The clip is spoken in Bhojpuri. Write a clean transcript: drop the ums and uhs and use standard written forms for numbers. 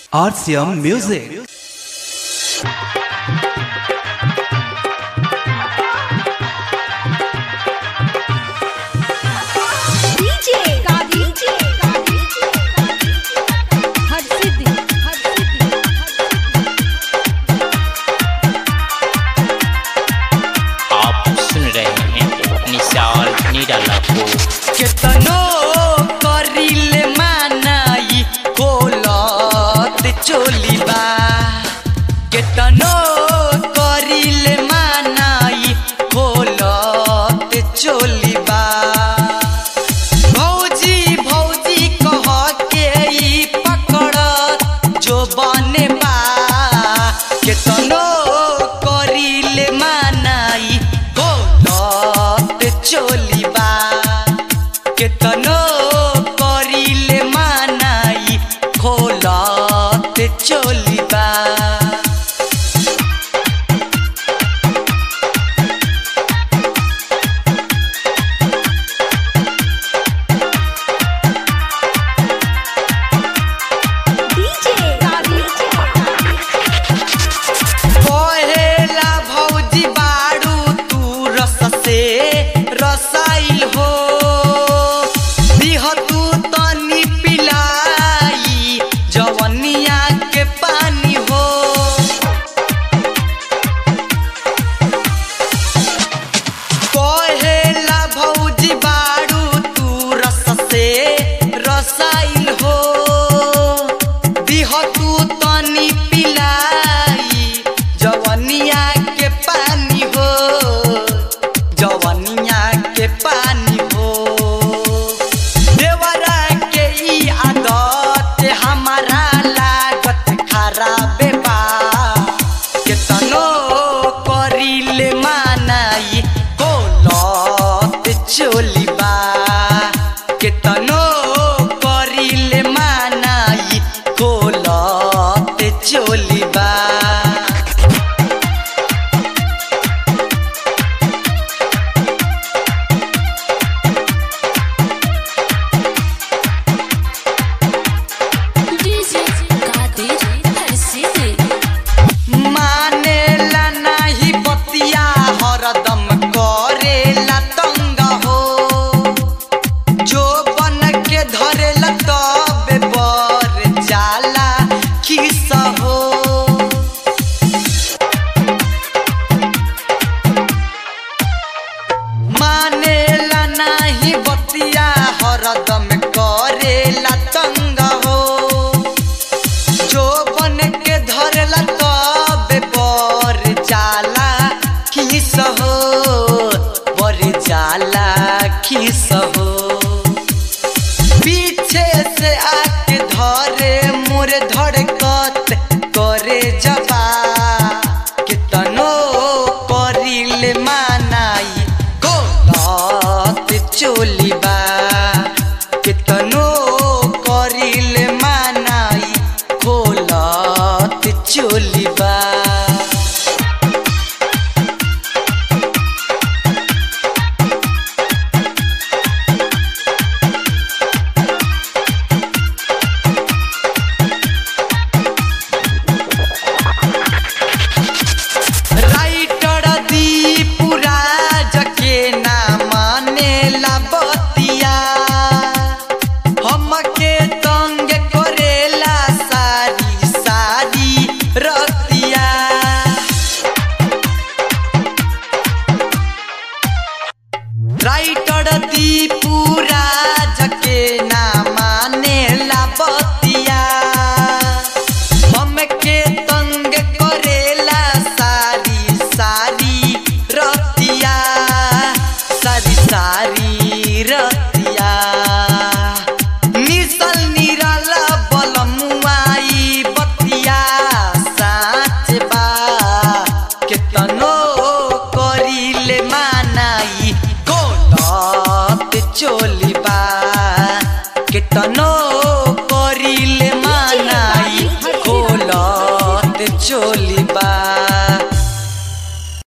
RCM Music. केतनो करिले मानाई कोलत चोलीबा केतनो करिले मानाई कोलत चोलीबा भौजी भौजी कह के ई पकड़त जो बने बा केतनो करिले मानाई कोलत चोलीबा केतनो करिले मानाई खोलत चोलीबा कहेला भौजी बाड़ू तू रस से रसाइल हो तू तनी पिलाई जवनिया के पानी हो कहेला भौजी बाड़ू तू रस से रसाइल हो तू तनी पिलाई जवनिया के पानी हो जवनिया के पानी हो हमारा लागत खराब बा केतनो करिले मानाई कोलत चोलीबा केतनो करिले मानाई कोलत चोलीबा हरदम करेला तंग हो जो बन के धरेला तबे बर जाला खिस हो मानेला नाही बतिया हरदम करेला तंग हो जो बन के धरेला तबे बर जाला खिस हो बर जाला खिस हो पीछे से आके धरे मोर धड़कत करे जबा केतनो करिले मानाई कोलत चोलीबा केतनो करिले मानाई कोलत चोलीबा राइटर दीपूरा जके ना मानेला बतिया हमके तंग करेला सारी सारी रतिया सारी सारी रतिया निसल निराला बलमुआई बतिया साच बा केतनो करिले मानाई कोलत चोलीबा केतनो